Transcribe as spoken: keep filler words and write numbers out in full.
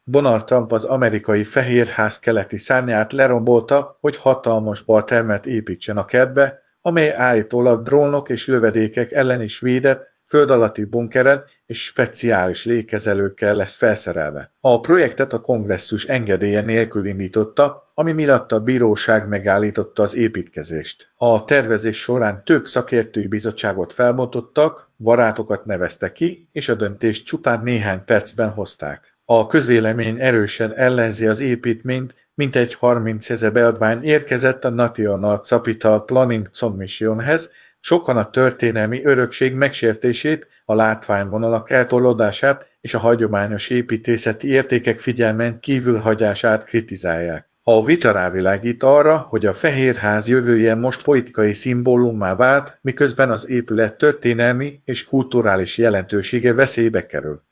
Donald Trump az amerikai Fehérház keleti szárnyát lerombolta, hogy hatalmas baltermet építsen a kertbe, amely állítólag drónok és lövedékek ellen is védett, föld alatti bunkeren és speciális légkezelőkkel lesz felszerelve. A projektet a kongresszus engedélye nélkül indította, ami miatt a bíróság megállította az építkezést. A tervezés során több szakértői bizottságot felbontottak, barátokat neveztek ki, és a döntést csupán néhány percben hozták. A közvélemény erősen ellenzi az építményt, mintegy harmincezer beadvány érkezett a National Capital Planning Submissionhez, sokan a történelmi örökség megsértését, a látványvonalak eltolódását és a hagyományos építészeti értékek figyelmen kívül hagyását kritizálják. A vita rávilágít arra, hogy a Fehérház jövője most politikai szimbólummá vált, miközben az épület történelmi és kulturális jelentősége veszélybe kerül.